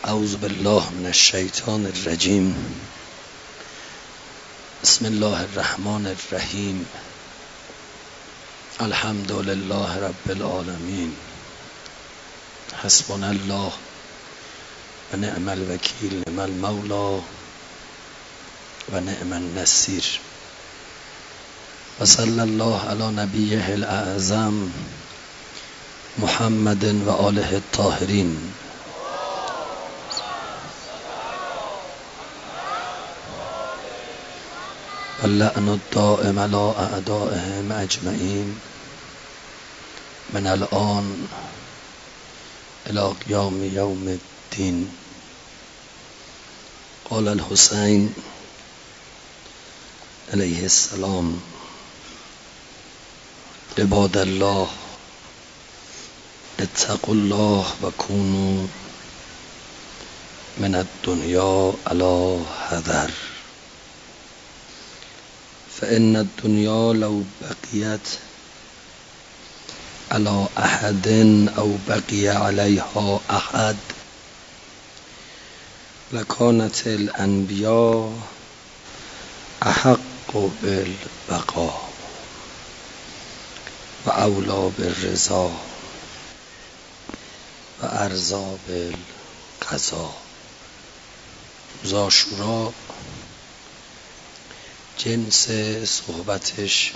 اعوذ بالله من الشیطان الرجیم. بسم الله الرحمن الرحیم. الحمد لله رب العالمین. حسبنا الله و نعم الوکیل، نعم المولا و نعم النصیر. و صلی الله علی نبیه الاعظم محمد و آله الطاهرین. و اللعن الدائم علی اعدائهم اجمعین من الان الی قیام یوم الدین. قال الحسین علیه السلام: عباد الله اتقوا الله و کونوا من الدنیا علی حذر، فإن الدنیا لو بقیت علی احد او بقی علیها احد لکانت الانبیاء احق بالبقاء و اولی بالرضا و ارضی بالقضا. روز عاشورا جنس صحبتش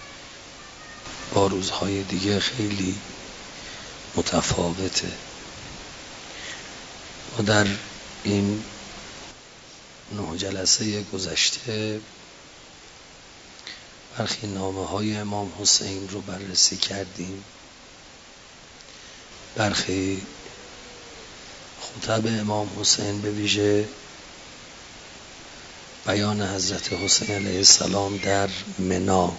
با روزهای دیگه خیلی متفاوته. ما در این 9 جلسه گذشته برخی نامه‌های امام حسین رو بررسی کردیم، برخی خطب امام حسین، به ویژه بیان حضرت حسین علیه السلام در منی.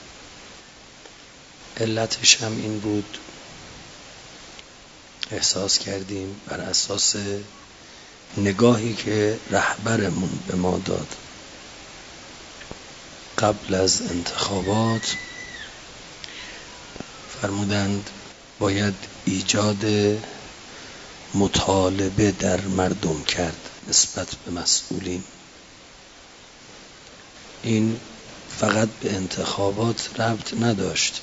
علتش هم این بود، احساس کردیم بر اساس نگاهی که رهبرمون به ما داد قبل از انتخابات، فرمودند باید ایجاد مطالبه در مردم کرد نسبت به مسئولین. این فقط به انتخابات ربط نداشت.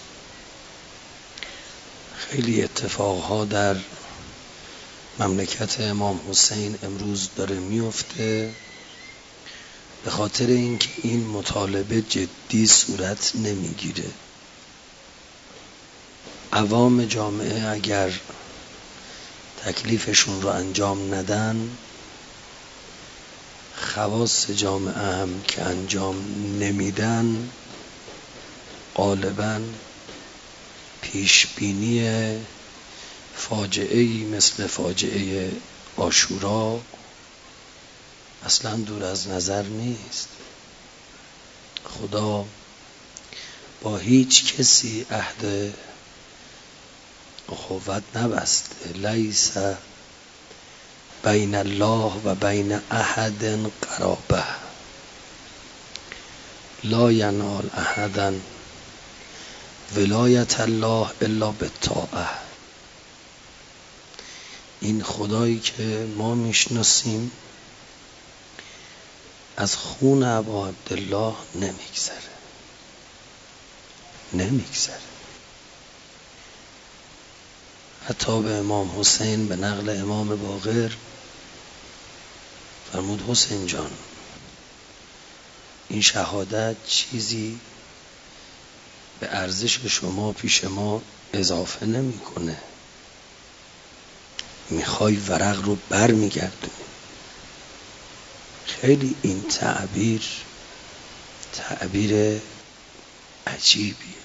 خیلی اتفاقها در مملکت امام حسین امروز داره میفته به خاطر اینکه این مطالبه جدی صورت نمیگیره. عوام جامعه اگر تکلیفشون رو انجام ندن، خواص جامعه هم که انجام نمیدن، غالباً پیشبینی فاجعه‌ای مثل فاجعه عاشورا اصلا دور از نظر نیست. خدا با هیچ کسی عهد اخوت نبسته. لیس بین الله و بین احد قرابه، لا ینال احدا ولایت الله الا بالطاعه. این خدایی که ما میشناسیم از خون ابا عبدالله نمیگذره. حتی به امام حسین به نقل امام باقر فرمود: حسین جان، این شهادت چیزی به ارزش شما پیش ما اضافه نمیکنه. میخوای ورق رو بر میگردونی. خیلی این تعبیر عجیبیه.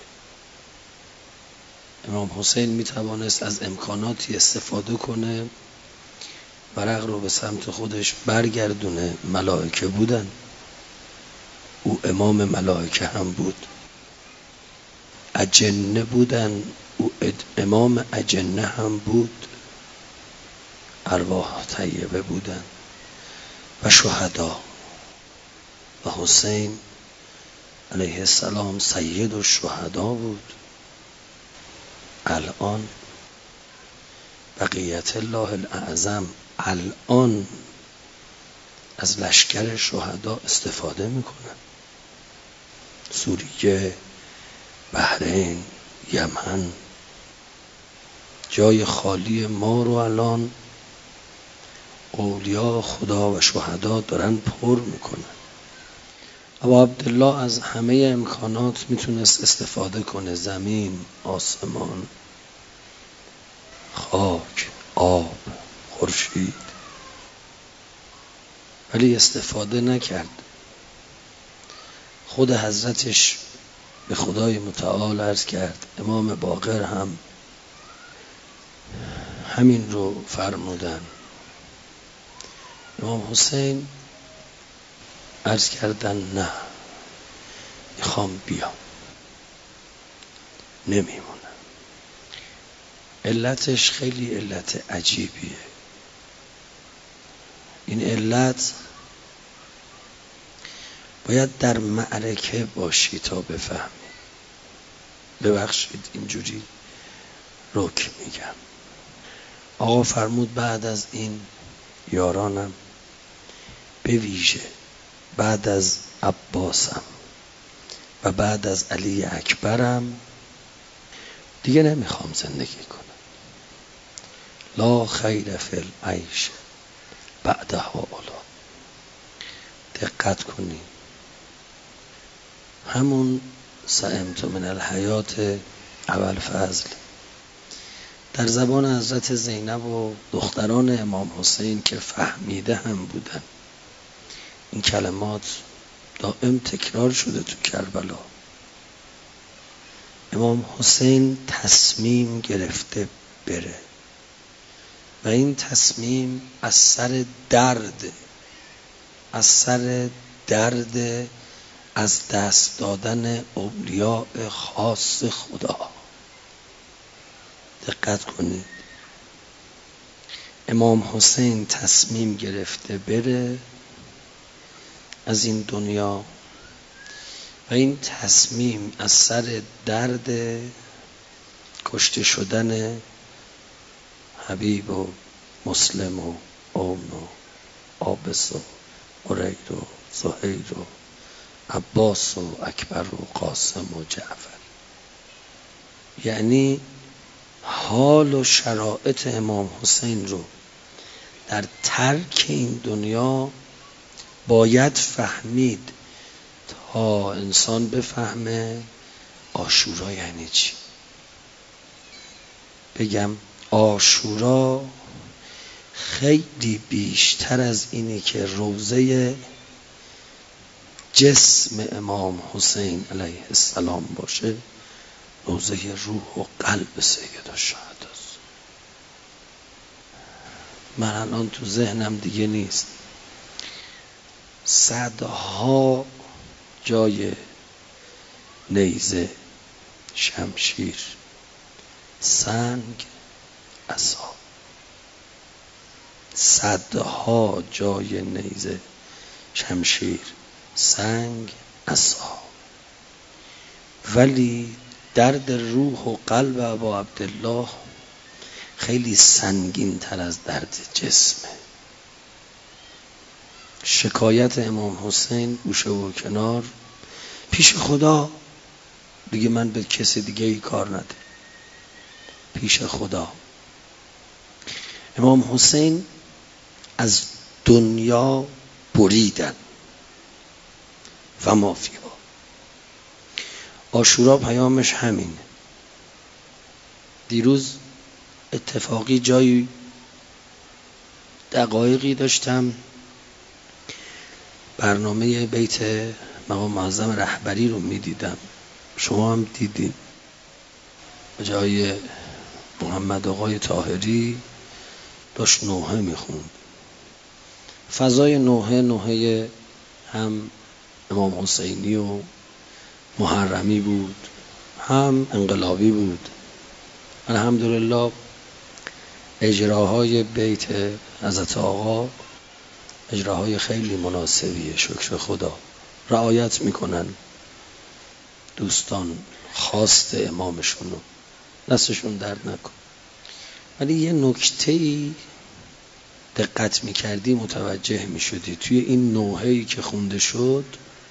امام حسین میتوانست از امکاناتی استفاده کنه، ورق رو به سمت خودش برگردونه. ملائکه بودن، او امام ملائکه هم بود. اجنه بودن، او امام اجنه هم بود. ارواح طیبه بودن و شهدا، و حسین علیه السلام سید الشهدا بود. الان بقیت الله الاعظم الان از لشکر شهدا استفاده میکنن. سوریه، بحرین، یمن، جای خالی ما رو الان اولیا خدا و شهدا دارن پر میکنن. ابا عبدالله از همه امکانات میتونست استفاده کنه، زمین، آسمان، خاک، آب، خورشید، ولی استفاده نکرد. خود حضرتش به خدای متعال عرض کرد، امام باقر هم همین رو فرمودن. امام حسین عرض کردن نه، میخوام بیام، نمیمونم. علتش خیلی علت عجیبیه. این علت باید در معرکه باشی تا بفهمی. ببخشید اینجوری رک میگم. آقا فرمود بعد از این یارانم، به ویژه بعد از عباسم و بعد از علی اکبرم دیگه نمیخوام زندگی کنم. لا خیر فی العیش بعد هؤلاء. دقت کنی، همون سئمت من الحیات ابوالفضل در زبان حضرت زینب و دختران امام حسین که فهمیده هم بودن، این کلمات دائم تکرار شده تو کربلا. امام حسین تصمیم گرفته بره و این تصمیم از سر درد از دست دادن اولیاء خاص خدا. دقت کنید، امام حسین تصمیم گرفته بره از این دنیا و این تصمیم از سر درد کشته شدن حبیب و مسلم و اون و عابس و قرید و زهیر و عباس و اکبر و قاسم و جعفر. یعنی حال و شرایط امام حسین رو در ترک این دنیا باید فهمید تا انسان بفهمه عاشورا یعنی چی. بگم عاشورا خیلی بیشتر از اینی که روضه جسم امام حسین علیه السلام باشه، روضه روح و قلب سید الشهدا است. من الان تو ذهنم دیگه نیست، صدها جای نیزه، شمشیر، سنگ، عصا، صدها جای نیزه، شمشیر، سنگ، عصا، ولی درد روح و قلب ابا عبدالله خیلی سنگین تر از درد جسمه. شکایت امام حسین گوشه و کنار، پیش خدا دیگه من به کسی دیگه ای کار نده، پیش خدا. امام حسین از دنیا بریدن و مافیا. عاشورا پیامش همینه. دیروز اتفاقی جایی دقایقی داشتم برنامه بیت مقام معظم رهبری رو میدیدم، شما هم دیدین. جای محمد آقای طاهری داشت نوحه میخوند. فضای نوحه هم امام حسینی و محرمی بود، هم انقلابی بود. الحمدلله اجراهای بیت حضرت آقا اجراهای خیلی مناسبیه، شکر خدا. رعایت میکنن دوستان خواست امامشونو، دستشون درد نکن. ولی یه نکته‌ای دقت میکردی متوجه میشدی توی این نوحه‌ای که خونده شد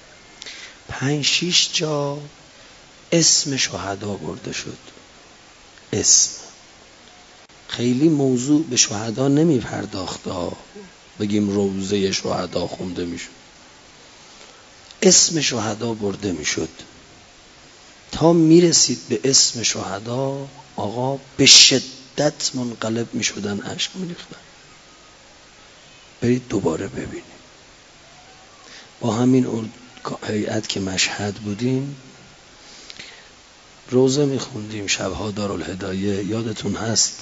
5-6 جا اسم شهدا برده شد. اسم خیلی موضوع به شهدا نمی پرداخت، بگیم روزه شهدا خونده می شد، اسم شهدا برده می شد تا می رسید به اسم شهدا. آقا به شدت منقلب می شدن، اشک می ریختن. برید دوباره ببینید. با همین هیئت که مشهد بودیم روزه می خوندیم شبها دارالهدایه. یادتون هست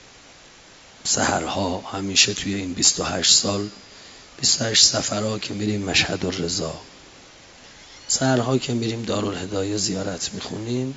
سحرها همیشه توی این 28 سال 28 سفرها که میریم مشهد الرضا، سحرها که میریم دارالهدایه زیارت میخونیم،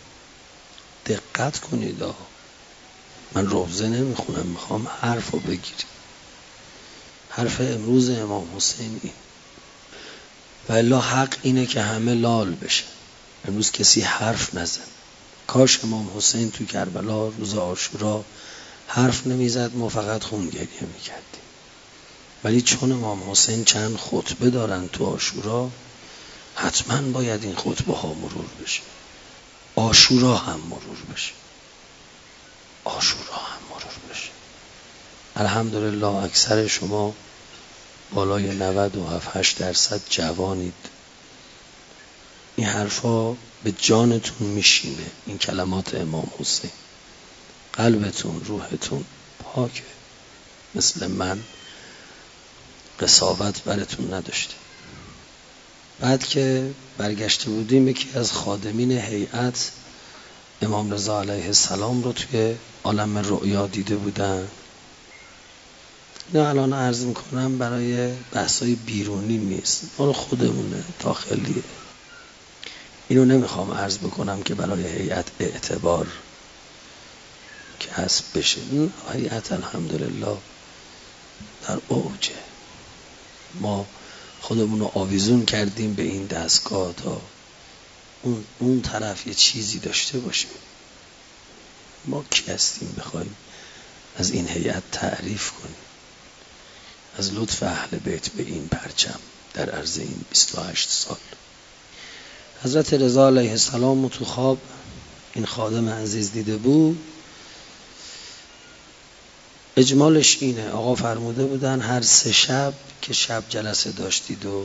دقت کنید. من روزه نمیخونم، میخوام حرف رو بگیریم. حرف امروز امام حسین این و الا حق اینه که همه لال بشه. امروز کسی حرف نزن. کاش امام حسین تو کربلا روز عاشورا حرف نمیزد، ما فقط خون گریه میکردیم. ولی چون امام حسین چند خطبه دارن تو عاشورا، حتما باید این خطبه ها مرور بشه. عاشورا هم مرور بشه. عاشورا هم مرور بشه. الحمدلله اکثر شما بالای 97-8% جوانید. این حرفا به جانتون میشینه. این کلمات امام حسین، قلبتون روحتون پاکه. مثل من قساوت براتون نداشته. بعد که برگشته بودیم یکی از خادمین هیئت امام رضا علیه السلام رو توی عالم رؤیا دیده بودن. نه الان عرض میکنم برای بحثای بیرونی نیست، مال خودمونه، داخلیه. اینو نمیخوام عرض بکنم که برای هیئت اعتبار کسب بشه. این هیئت الحمدلله در اوجه. ما خودمون رو آویزون کردیم به این دستگاه تا اون طرف یه چیزی داشته باشیم. ما کی هستیم بخوایم از این هیئت تعریف کنیم؟ از لطف اهل بیت به این پرچم در عرض این 28 سال. حضرت رضا علیه السلام تو خواب این خادم عزیز دیده بود. اجمالش اینه، آقا فرموده بودن هر 3 شب که شب جلسه داشتید و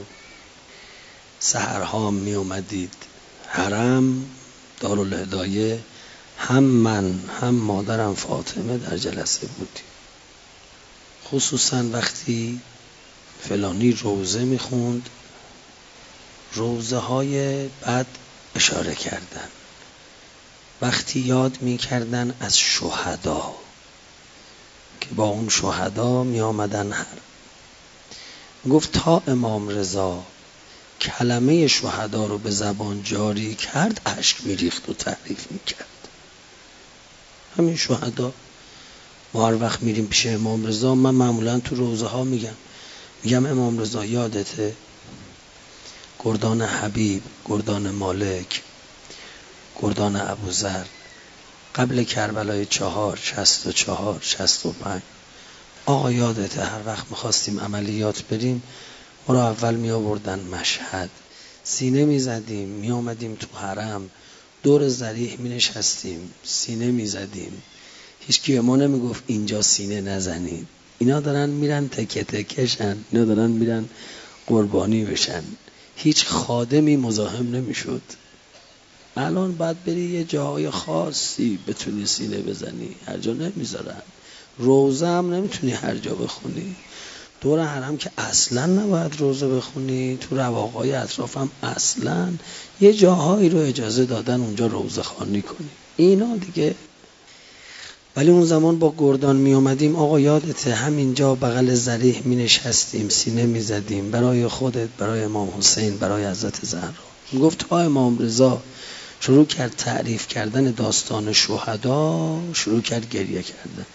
سحرها می اومدید حرم دارالهدایه، هم من هم مادرم فاطمه در جلسه بودیم. خصوصا وقتی فلانی روزه میخوند، روزه های بعد اشاره کردن، وقتی یاد میکردن از شهدا که با اون شهدا می آمدن حرم. گفت تا امام رضا کلمه شهدا رو به زبان جاری کرد، اشک میریخت و تعریف میکرد. همین شهدا ما هر وقت میریم پیش امام رضا، من معمولا تو روزه ها میگم امام رضا یادته گردان حبیب، گردان مالک، گردان ابوذر قبل کربلای 4 64 65 آقا یادته هر وقت میخواستیم عملیات بریم ما رو اول می آوردن مشهد، سینه می زدیم، می آمدیم تو حرم دور ذریح می نشستیم، سینه می زدیم. هیچ کی ما نمی گفت اینجا سینه نزنید. اینا دارن میرن تکه تکشن، اینا دارن میرن قربانی بشن. هیچ خادمی مزاحم نمی شد. الان بعد بری یه جاهای خاصی بتونی سینه بزنی، هر جا نمیذارن. روزه هم نمیتونی هر جا بخونی. دور حرم که اصلا نباید روزه بخونی، تو رواقای اطراف هم اصلا یه جاهایی رو اجازه دادن اونجا روزه خوانی کنی. اینا دیگه. ولی اون زمان با گردان می اومدیم، آقا یادته همینجا بغل ذریح می نشستیم، سینه می زدیم برای خودت، برای امام حسین، برای حضرت زهرا. گفت تا امام رضا شروع کرد تعریف کردن داستان شهدا، شروع کرد گریه کردن.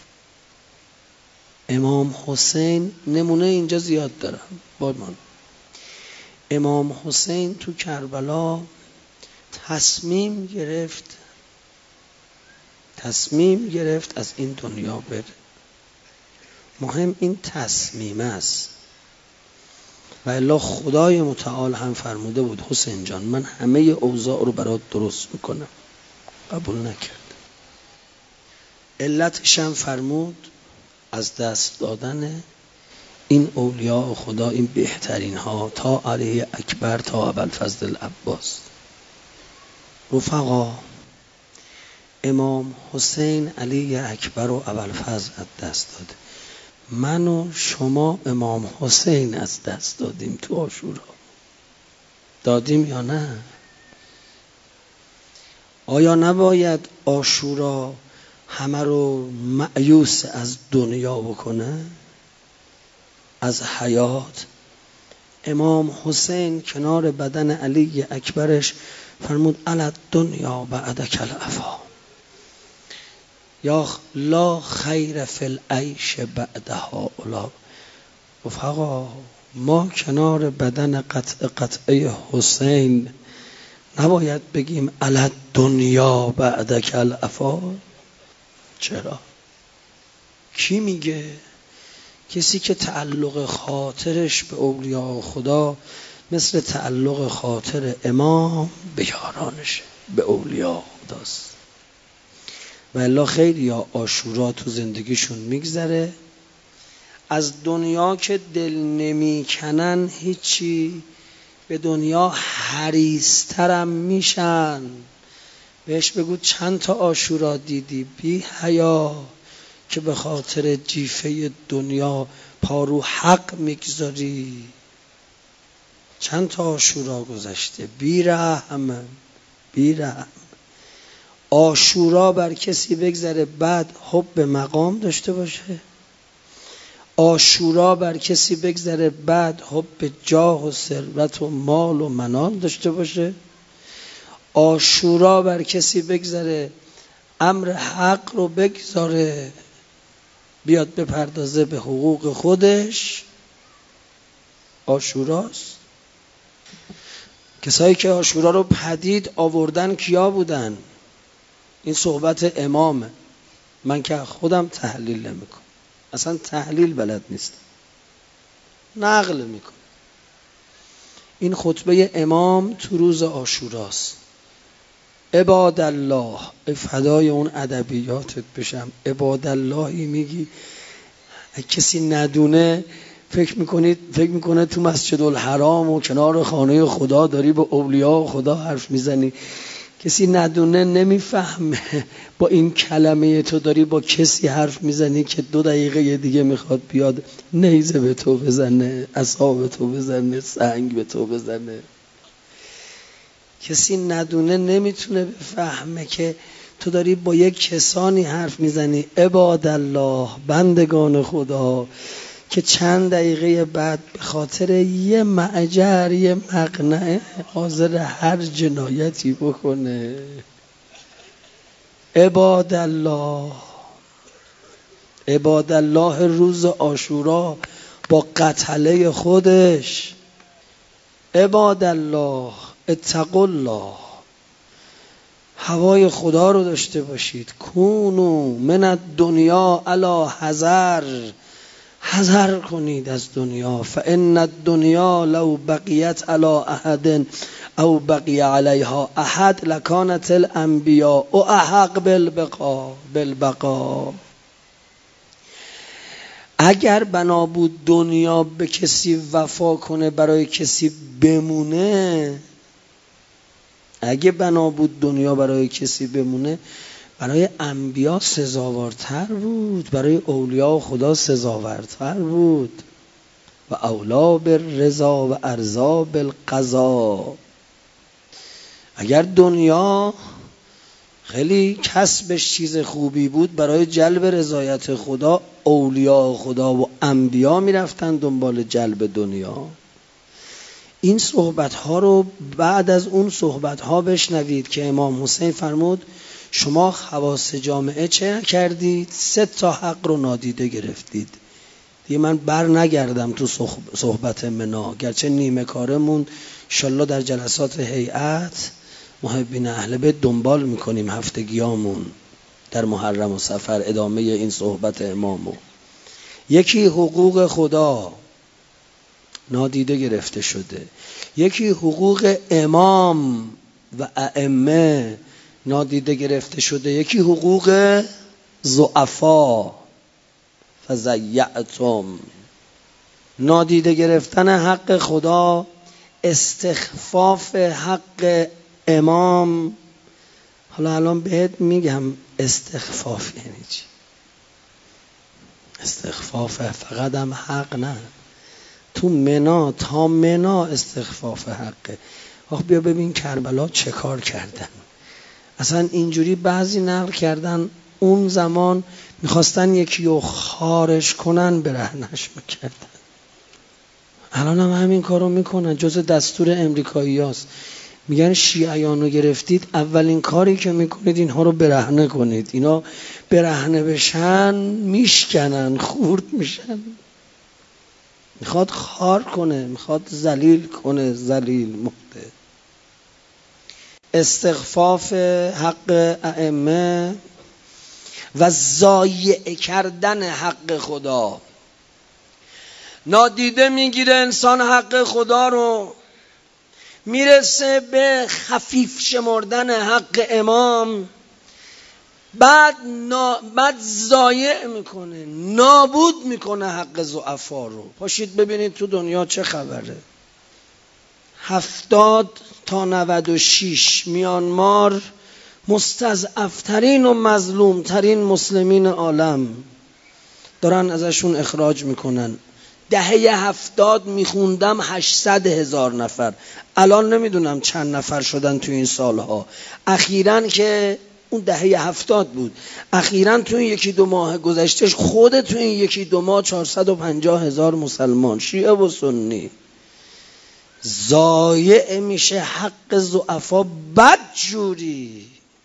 امام حسین نمونه اینجا زیاد دارم با من. امام حسین تو کربلا تصمیم گرفت از این دنیا بره. مهم این تصمیم است. و الا خدای متعال هم فرموده بود حسین جان من همه اوضاع رو برات درست میکنم، قبول نکرد. علتش هم فرمود از دست دادن این اولیاء خدا، این بهترین ها، تا علی اکبر تا ابوالفضل العباس. رفقا، امام حسین علی اکبر و ابوالفضل از دست داده. من و شما امام حسین از دست دادیم تو عاشورا. دادیم یا نه؟ آیا نباید عاشورا همه رو مایوس از دنیا بکنه، از حیات؟ امام حسین کنار بدن علی اکبرش فرمود علی دنیا بعدک العفا، یا لا خیر فی العیش بعد هؤلاء. رفقا، ما کنار بدن قطعه حسین نباید بگیم علی دنیا بعدک العفا؟ چرا؟ کی میگه؟ کسی که تعلق خاطرش به اولیاء خدا مثل تعلق خاطر امام به یارانشه، به اولیاء خداست. و الا خیلی ها عاشورا تو زندگیشون میگذره، از دنیا که دل نمی کنن هیچی، به دنیا حریص‌ترم میشن. بهش بگو چند تا عاشورا دیدی بی حیا که به خاطر جیفه دنیا پارو حق میگذاری؟ چند تا عاشورا گذشته بی رحم. عاشورا بر کسی بگذره بعد حب مقام داشته باشه، عاشورا بر کسی بگذره بعد حب جاه و ثروت و مال و منال داشته باشه، عاشورا بر کسی بگذره امر حق رو بگذاره بیاد بپردازه به حقوق خودش. عاشوراست. کسایی که عاشورا رو پدید آوردن کیا بودن؟ این صحبت امامه، من که خودم تحلیل نمیکنم، اصلا تحلیل بلد نیستم، نقل میکنم. این خطبه امام تو روز عاشوراست. عباد الله، فدای اون ادبیاتت بشم، عباد اللهی میگی کسی ندونه فکر میکنه تو مسجد الحرام و کنار خانه خدا داری با اولیاء خدا حرف میزنی. کسی ندونه نمیفهمه با این کلمه تو داری با کسی حرف میزنی که 2 دقیقه دیگه میخواد بیاد نیزه به تو بزنه، عصا به تو بزنه، سنگ به تو بزنه. کسی ندونه نمیتونه بفهمه که تو داری با یک کسانی حرف میزنی، عباد الله، بندگان خدا، که چند دقیقه بعد به خاطر یه معجر، یه مقنعه حاضر هر جنایتی بکنه. عباد الله، عباد الله روز عاشورا با قتله خودش. عباد الله اتقوا الله، هوای خدا رو داشته باشید. کونو من الدنیا علی حذر، حذر کنید از دنیا. فان الدنیا لو بقیت علی احد او بقی علیها احد لکانت الانبیاء احق بالبقاء. اگر بنا بود دنیا به کسی وفا کنه برای کسی بمونه، اگه بنا بود دنیا برای کسی بمونه، برای انبیا سزاوارتر بود، برای اولیاء خدا سزاوارتر بود. و اولا بالرضا و ارضا بالقضا. اگر دنیا خیلی کسبش چیز خوبی بود، برای جلب رضایت خدا اولیاء خدا و انبیا میرفتن دنبال جلب دنیا. این صحبت ها رو بعد از اون صحبت ها بشنوید که امام حسین فرمود شما خواص جامعه چه کردید؟ 3 تا حق رو نادیده گرفتید. دیگه من بر نگردم تو صحبت منا، گرچه نیمه کارمون انشالله در جلسات هیئت محبین اهل بیت دنبال میکنیم، هفتگیامون در محرم و صفر ادامه این صحبت امامو. یکی حقوق خدا نادیده گرفته شده، یکی حقوق امام و ائمه نادیده گرفته شده، یکی حقوق ضعفا فضیعتم. نادیده گرفتن حق خدا، استخفاف حق امام. حالا الان بهت میگم استخفاف یعنی چی. استخفاف فقط هم حق نه، تو منا تا منا استخفاف حقه. آخ بیا ببین کربلا چه کار کردن. اصلا اینجوری بعضی نقل کردن اون زمان میخواستن یکی رو خارش کنن برهنش میکردن. الان هم همین کارو میکنن، جز دستور امریکایی هاست. میگن شیعیان رو گرفتید، اولین کاری که میکنید اینها رو برهنه کنید. اینا برهنه بشن میشکنن، خورد میشن. میخواد خار کنه، میخواد ذلیل کنه، ذلیل مرده. استخفاف حق ائمه و ضایع کردن حق خدا. نادیده میگیره انسان حق خدا رو، میرسه به خفیف شمردن حق امام، بعد ضایع میکنه، نابود میکنه حق ضعفا رو. پاشید ببینید تو دنیا چه خبره. 70 تا 96 میانمار مستضعفترین و مظلومترین مسلمین عالم دارن ازشون اخراج میکنن. دهه 70 میخوندم 800,000 نفر، الان نمیدونم چند نفر شدن تو این سالها. اخیراً که اون دهه 70 بود، اخیراً تو این یکی دو ماه گذشتهش خود تو این یکی دو ماه 450,000 مسلمان شیعه و سنی ضایع میشه حق ضعفا بدجوری.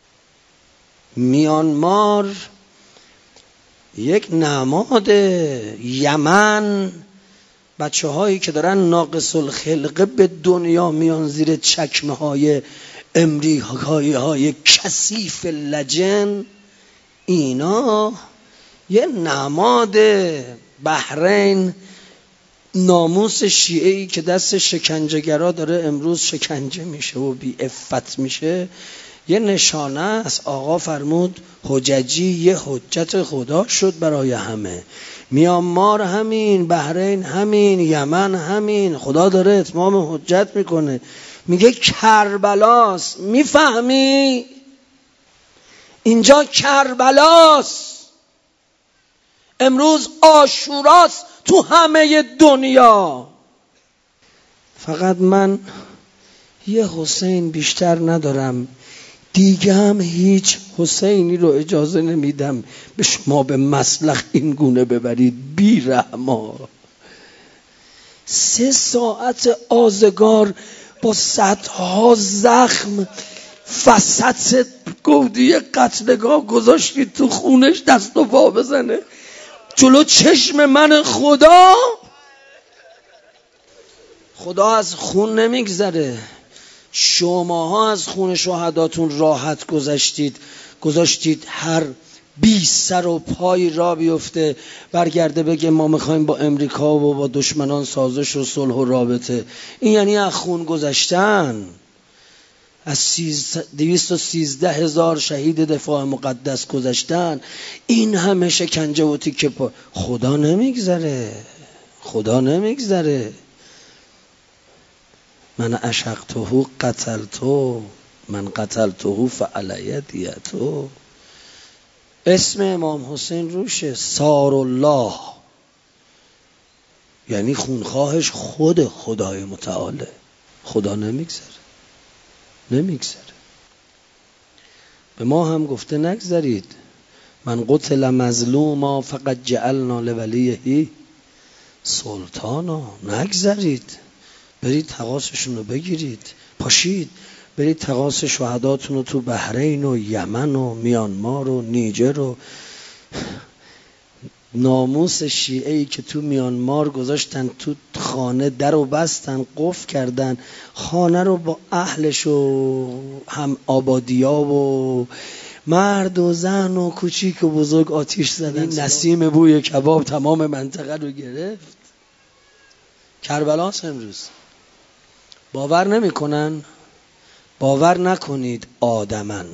میانمار یک نماد، یمن بچه هایی که دارن ناقص الخلقه به دنیا میان زیر چکمه های امریکایی های کثیف لجن، اینا یه نماد. بحرین ناموس شیعه‌ای که دست شکنجهگرا داره امروز شکنجه میشه و بی عفت میشه، یه نشانه است. آقا فرمود حججی یه حجت خدا شد برای همه. میانمار همین، بحرین همین، یمن همین. خدا داره اتمام حجت میکنه، میگه کربلاست. میفهمی؟ اینجا کربلاست، امروز عاشوراست تو همه دنیا. فقط من یه حسین بیشتر ندارم دیگه، هم هیچ حسینی رو اجازه نمیدم به شما به مسلخ این گونه ببرید. بی رحما 3 ساعت آزگار با صدها زخم وسط گودی قتلگاه گذاشتید تو خونش دست و پا بزنه جلو چشم من. خدا از خون نمیگذره. شماها از خون شهداتون راحت گذاشتید هر 20 سر و پای را بیفته برگرده بگه ما میخوایم با امریکا و با دشمنان سازش و صلح و رابطه. این یعنی از خون گذشتن. از 213,000 شهید دفاع مقدس گذشتن. این همه شکنجه و تیکه پا. خدا نمیگذره. من اشقته قتلته، من قتلته فعلی دیته. اسم امام حسین روشه، سار الله، یعنی خونخواهش خود خدای متعاله. خدا نمیگذره. به ما هم گفته نگذرید. من قتل مظلوما فقط جعلنا لولیه سلطانا. نگذرید، برید تقاصشون رو بگیرید. پاشید برید تقاص شهداتون رو تو بحرین و یمن و میانمار و نیجر و ناموس شیعه‌ای که تو میانمار گذاشتن تو خانه، در و بستن، قفل کردن خانه رو با اهلش و هم آبادیا و مرد و زن و کوچیک و بزرگ آتیش زدن. نسیم بوی کباب تمام منطقه رو گرفت. کربلاس امروز. باور نمی‌کنن؟ باور نکنید آدمن،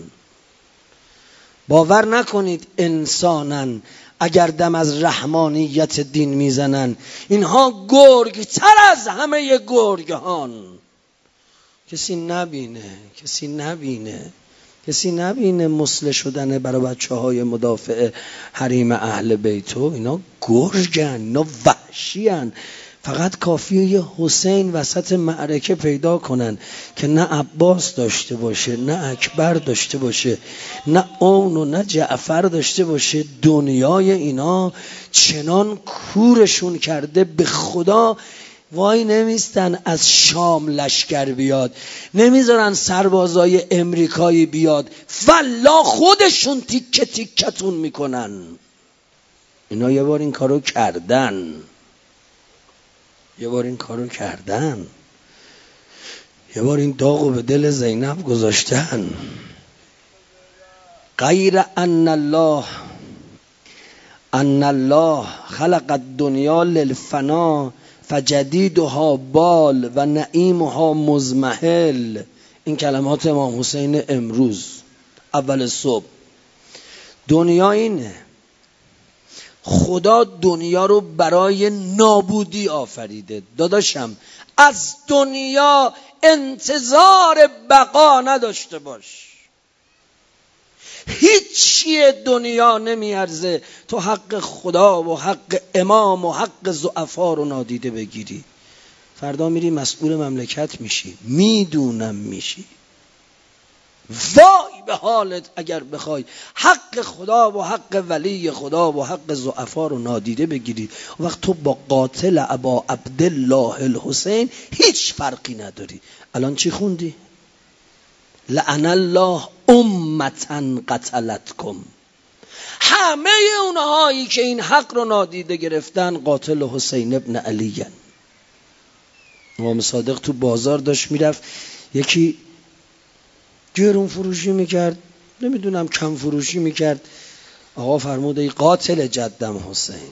باور نکنید انسانن. اگر دم از رحمانیت دین میزنن، اینها گرگ تر از همه گرگان. کسی نبینه مسله شدن برای بچه‌های مدافع حریم اهل بیتو. اینا گرگن، اینا وحشیان. فقط کافیه یه حسین وسط معرکه پیدا کنن که نه عباس داشته باشه، نه اکبر داشته باشه، نه اون و نه جعفر داشته باشه. دنیای اینا چنان کورشون کرده به خدا وای نمیستن از شام لشکر بیاد، نمیذارن سربازای امریکایی بیاد، والله خودشون تیکه تیکتون میکنن. اینا یه بار این کارو کردن، یه بار این داغو به دل زینب گذاشتن. غیر ان الله خلق الدنیا للفنا فجدیدها بال و نعیمها مزمحل. این کلمات امام حسین امروز اول صبح. دنیا اینه، خدا دنیا رو برای نابودی آفریده. داداشم از دنیا انتظار بقا نداشته باش. هیچی دنیا نمیارزه تو حق خدا و حق امام و حق ضعفا رو نادیده بگیری. فردا میری مسئول مملکت میشی، میدونم میشی. وای به حالت اگر بخوای حق خدا و حق ولی خدا و حق ضعفا رو نادیده بگیری. وقت تو با قاتل ابا عبدالله الحسین هیچ فرقی نداری. الان چی خوندی؟ لعن الله امتا قتلتکم. همه اونهایی که این حق رو نادیده گرفتن قاتل حسین ابن علی. امام صادق تو بازار داشت میرفت، یکی گرون فروشی میکرد، نمیدونم کم فروشی میکرد. آقا فرمود ای قاتل جدم حسین.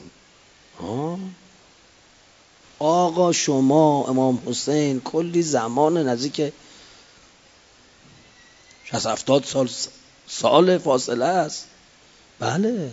آقا شما امام حسین کلی زمان نزدیک 60-70 سال فاصله است. بله.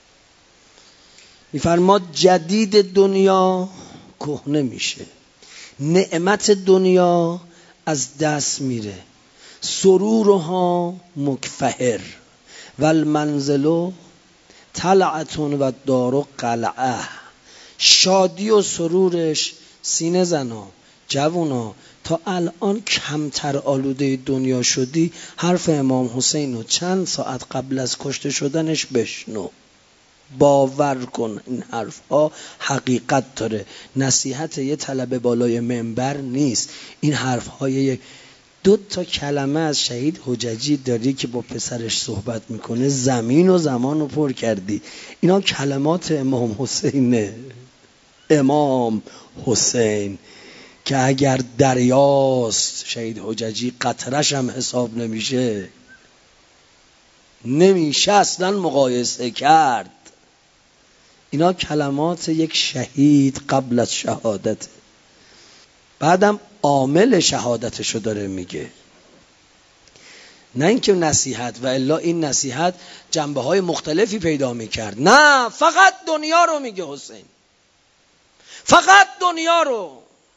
میفرماد جدید دنیا کهنه میشه، نعمت دنیا از دست میره، سرورها مکفهر و المنزل طلعتون و دارو قلعه. شادی و سرورش سینه زنا جوونا تا الان کمتر آلوده دنیا شدی. حرف امام حسین رو چند ساعت قبل از کشته شدنش بشنو، باور کن این حرف ها حقیقت داره. نصیحت یه طلبه بالای منبر نیست. این حرف های 2 کلمه از شهید حججی داری که با پسرش صحبت میکنه، زمین و زمان رو پر کردی. اینا کلمات امام حسینه. امام حسین که اگر دریاست شهید حججی قطرش هم حساب نمیشه اصلا مقایسه کرد. اینا کلمات یک شهید قبل از شهادت. بعدم عامل شهادتشو داره میگه، نه اینکه نصیحت. و الا این نصیحت جنبه های مختلفی پیدا میکرد. نه فقط دنیا رو میگه حسین، فقط دنیا رو.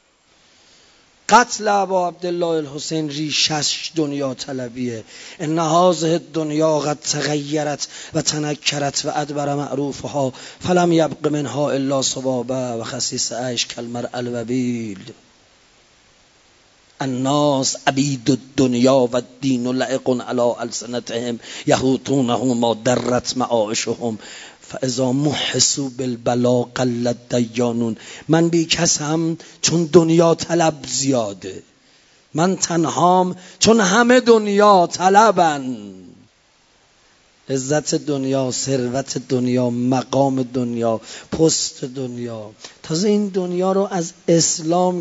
قتل ابا عبدالله الحسین ریشش دنیا طلبیه. ان هذه الدنیا قد تغیرت و تنکرت و ادبر معروفها فلم یبق منها الا صبابه و خسیس عیش کالمرء الوبیل. الناس عبید الدنیا و الدین لعق علی السنتهم یهوتونه ما درت معاشهم فاذا محسوا بالبلا قل دیانون. من بی کسم چون دنیا طلب زیاده، من تنهام چون همه دنیا طلبن. عزت دنیا، ثروت دنیا، مقام دنیا، پست دنیا. تازه این دنیا رو از اسلام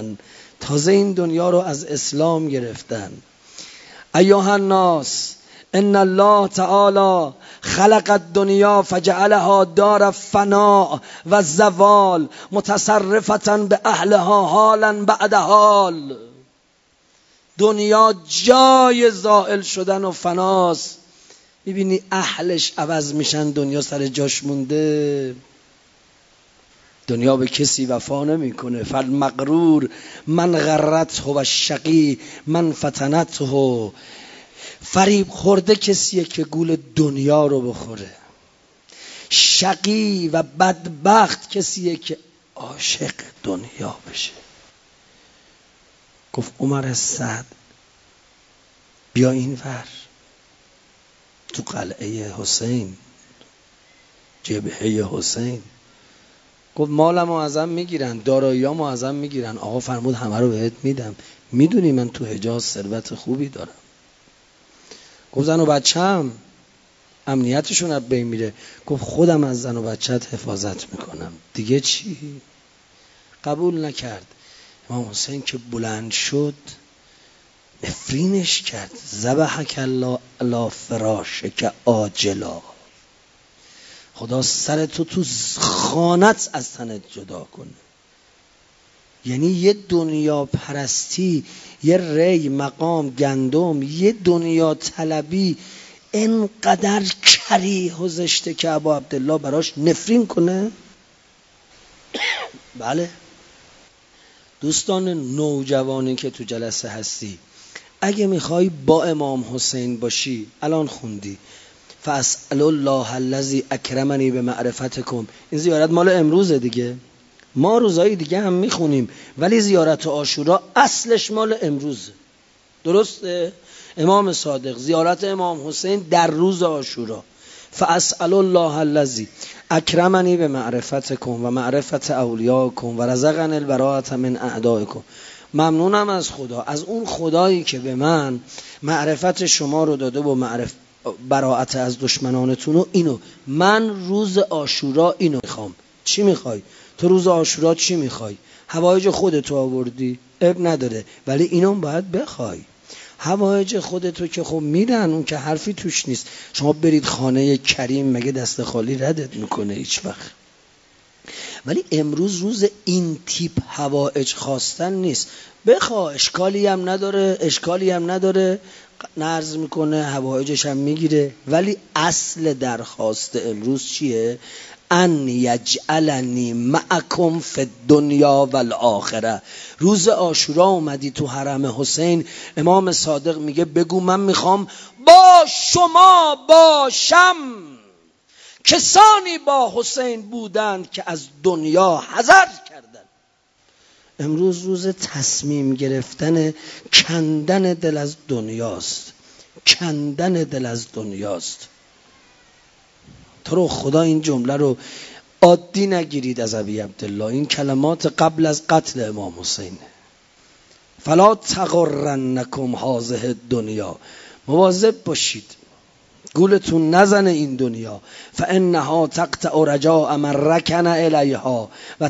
گرفتن. ایها الناس ان الله تعالی خلق الدنیا فجعلها دار فناء و زوال متصرفة به اهلها حالا بعد حال. دنیا جای زائل شدن و فناست. میبینی اهلش عوض میشن، دنیا سر جاش مونده. دنیا به کسی وفا نمیکنه. فالمغرور من غرته و الشقی من فتنته. فریب خورده کسیه که گول دنیا رو بخوره. شقی و بدبخت کسیه که عاشق دنیا بشه. گفت عمر سعد بیا این ور تو قلعه حسین، جبهه حسین. گفت مالمو ازم میگیرن، داراییامو ازم میگیرن. آقا فرمود همه رو بهت میدم. میدونی من تو حجاز ثروت خوبی دارم. گفت زن و بچه‌م امنیتشون از بین میره. گفت خودم از زن و بچه‌ت حفاظت میکنم، دیگه چی؟ قبول نکرد. امام حسین که بلند شد نفرینش کرد. ذبحک الله علی فراشک عاجلا. خدا سر تو خانت از تنت جدا کنه. یعنی یه دنیا پرستی، یه ری مقام گندم، یه دنیا طلبی اینقدر کریه و زشته که ابا عبدالله براش نفرین کنه. بله دوستان نوجوانی که تو جلسه هستی، اگه میخوای با امام حسین باشی، الان خوندی فاسأل الله الذی اکرمنی به معرفتکم. این زیارت مال امروزه دیگه. ما روزهای دیگه هم میخونیم ولی زیارت عاشورا اصلش مال امروزه. درسته؟ امام صادق زیارت امام حسین در روز عاشورا. فاسأل الله الذی اکرمنی به معرفتکم و معرفت اولیاءکم و رزقنی البراءة من اعدائکم. ممنونم از خدا، از اون خدایی که به من معرفت شما رو داده و براءت از دشمنانتون. و اینو من روز عاشورا اینو میخوام. چی میخوای؟ تو روز عاشورا چی میخوای؟ حوایج خودتو آوردی؟ اب نداره، ولی اینو باید بخوای. حوایج خودتو که خب میدن، اون که حرفی توش نیست. شما برید خانه کریم مگه دست خالی ردت میکنه هیچ وقت؟ ولی امروز روز این تیپ حوایج خواستن نیست. بخوا، اشکالی هم نداره، نرز میکنه، حوایجش هم میگیره. ولی اصل درخواست امروز چیه؟ ان یجعلنی معکم فی الدنیا والآخره. روز عاشورا اومدی تو حرم حسین، امام صادق میگه بگو من میخوام با شما باشم. کسانی با حسین بودند که از دنیا حذر کردند. امروز روز تصمیم گرفتن کندن دل از دنیاست. تو رو خدا این جمله رو عادی نگیرید از ابی عبدالله. این کلمات قبل از قتل امام حسین. فلا تغرنکم هذه الدنیا. مواظب باشید گولتون نزنه این دنیا. فانها تقطع رجاء من رکن الیها و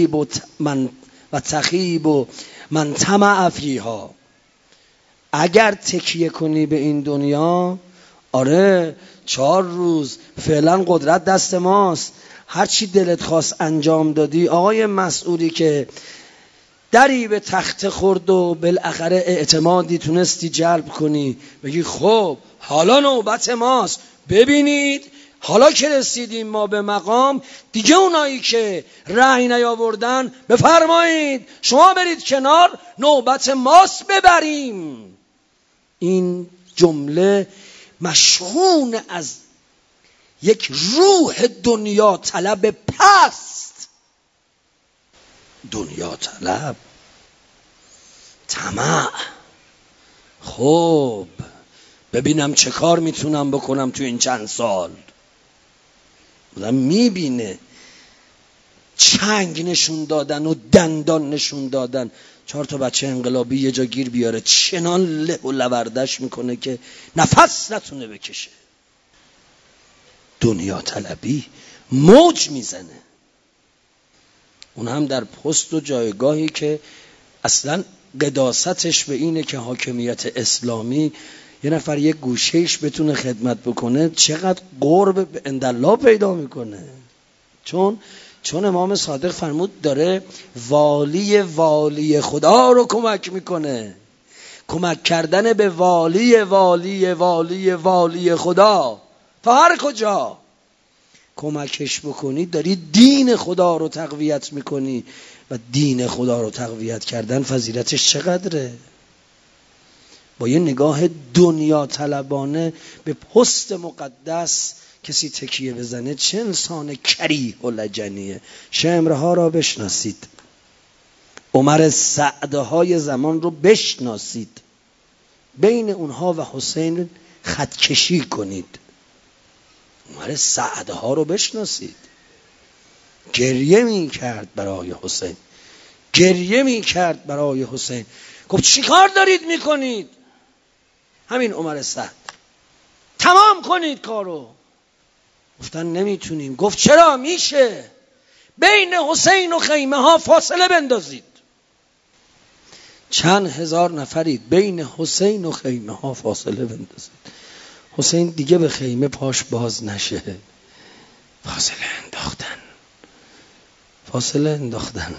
تخیب من طمع فیها. اگر تکیه کنی به این دنیا، آره 4 روز فعلا قدرت دست ماست، هر چی دلت خواست انجام دادی. آقای مسئولی که دری به تخت خورد و بالاخره اعتمادی تونستی جلب کنی، بگی خب حالا نوبت ماست، ببینید حالا که رسیدیم ما به مقام، دیگه اونایی که رأی نیاوردن بفرمایید شما برید کنار، نوبت ماست ببریم. این جمله مشحون از یک روح دنیا طلب پست. دنیا طلب، طمع. خب ببینم چه کار میتونم بکنم تو این چند سال. آدم میبینه چنگ نشون دادن و دندان نشون دادن. 4 تا بچه انقلابی یه جا گیر بیاره، چنان له و لوردش میکنه که نفس نتونه بکشه. دنیا طلبی موج میزنه. اون هم در پست و جایگاهی که اصلا قداستش به اینه که حاکمیت اسلامی یه نفر یک گوشهش بتونه خدمت بکنه چقدر قرب اندالله پیدا میکنه. چون امام صادق فرمود داره والی خدا رو کمک میکنه. کمک کردن به والی خدا تا هر کجا کمکش بکنی داری دین خدا رو تقویت میکنی و دین خدا رو تقویت کردن فضیلتش چقدره. با یه نگاه دنیا طلبانه به پست مقدس کسی تکیه بزنه چه انسان کریه و لجنیه. شمرها را بشناسید، عمر سعدهای زمان رو بشناسید، بین اونها و حسین خطکشی کنید. عمر سعدها رو بشناسید، گریه می کرد برای حسین، گریه می کرد برای حسین. گفت چی کار دارید می کنید؟ همین عمر سعد، تمام کنید کارو. گفتن نمیتونیم. گفت چرا؟ میشه. بین حسین و خیمه ها فاصله بندازید. چند هزار نفرید، بین حسین و خیمه ها فاصله بندازید. حسین دیگه به خیمه پاش باز نشه. فاصله انداختن.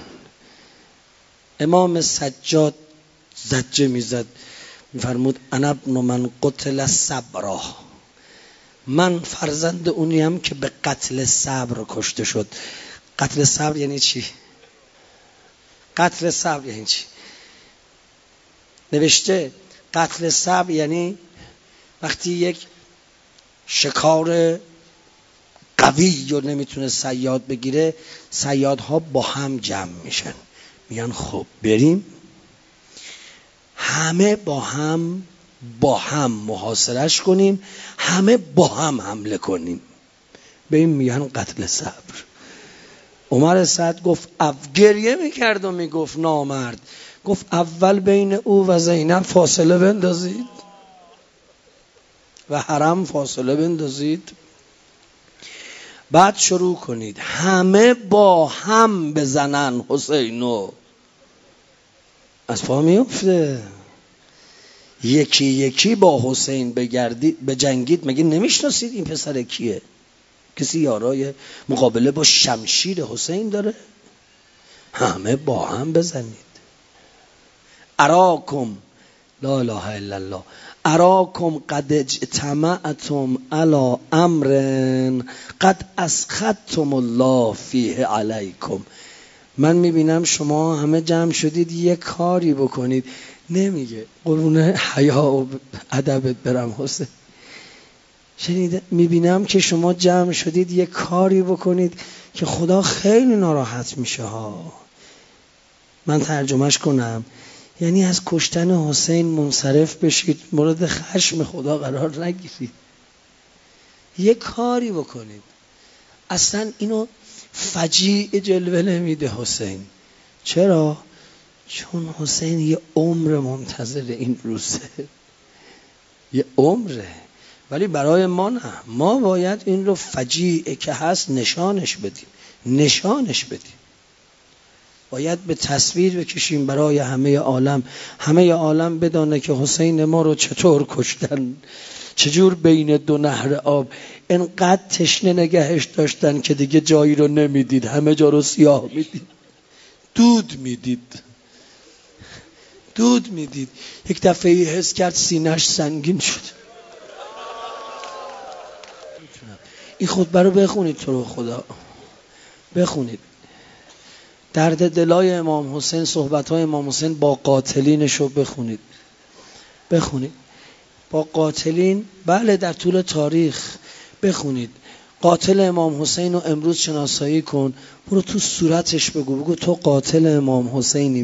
امام سجاد زجه میزد، میفرمود انا ابن من قتل صبرا، من فرزند اونیم که به قتل صبر کشته شد. قتل صبر یعنی چی؟ قتل صبر یعنی چی؟ نوشته قتل صبر یعنی وقتی یک شکار قوی رو نمیتونه صیاد بگیره، صیادها با هم جمع میشن، میگن خب بریم همه با هم محاصرش کنیم، همه با هم حمله کنیم. به این میگن قتل صبر. عمر سعد گفت گریه میکرد و میگفت نامرد، گفت اول بین او و زینب فاصله بندازید و حرم فاصله بندازید، بعد شروع کنید همه با هم بزنن حسینو. از پا میفته. یکی یکی با حسین بجنگید. مگه نمیشناسید این پسر کیه؟ کسی یارای مقابله با شمشیر حسین داره؟ همه با هم بزنید. اراکم لا اله الا الله اراکم قد اجتمعتم علی امر قد اسخطتم الله فیه علیکم. من میبینم شما همه جمع شدید یک کاری بکنید. نمیگه قرون حیا و ادبت برم حسین. شنیده میبینم که شما جمع شدید یک کاری بکنید که خدا خیلی ناراحت میشه ها. من ترجمهش کنم یعنی از کشتن حسین منصرف بشید، مورد خشم خدا قرار نگیرید، یک کاری بکنید. اصلا اینو فجیع جلوه نمیده حسین. چرا؟ چون حسین یه عمر منتظر این روزه، یه عمره. ولی برای ما نه، ما باید این رو فجیع که هست نشانش بدیم. باید به تصویر بکشیم برای همه عالم بدانه که حسین ما رو چطور کشتن، چجور بین دو نهر آب انقدر تشنه نگهش داشتن که دیگه جایی رو نمیدید، همه جا رو سیاه میدید، دود میدید. یک دفعه حس کرد سینه‌اش سنگین شد. این خطبه رو بخونید، تو رو خدا بخونید. درد دلای امام حسین، صحبت‌های امام حسین با قاتلینش رو بخونید. با قاتلین، بله در طول تاریخ بخونید. قاتل امام حسین رو امروز شناسایی کن، برو تو صورتش بگو تو قاتل امام حسینی،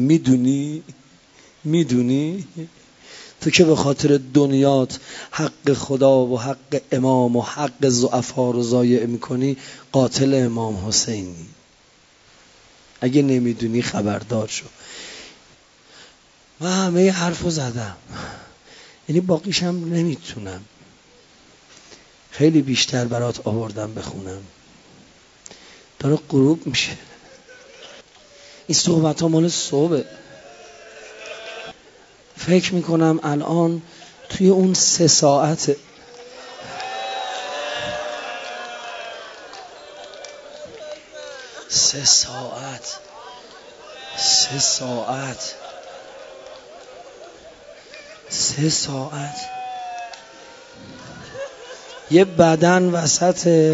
میدونی تو که به خاطر دنیات حق خدا و حق امام و حق ضعفا رو ضایع میکنی، قاتل امام حسینی. اگه نمیدونی خبردار شو. من همه حرفو زدم، یعنی باقیشم نمیتونم، خیلی بیشتر برات آوردم بخونم، داره غروب میشه. این صحبت ها مال صبح. فکر میکنم الان توی اون 3 ساعته. سه ساعت یه بدن وسط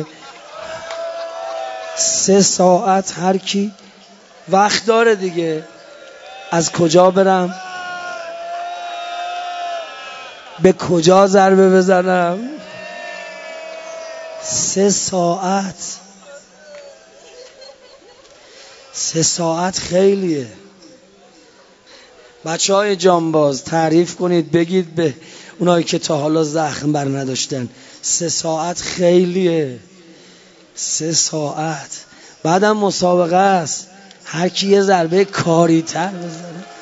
3 ساعت هر کی وقت داره دیگه. از کجا برم؟ به کجا ضربه بزنم؟ 3 ساعت خیلیه. بچه‌های جانباز تعریف کنید، بگید به اونایی که تا حالا زخم بر نداشتن 3 ساعت خیلیه. 3 ساعت بعدم مسابقه است، هر کی یه ضربه کاری تر بزنه.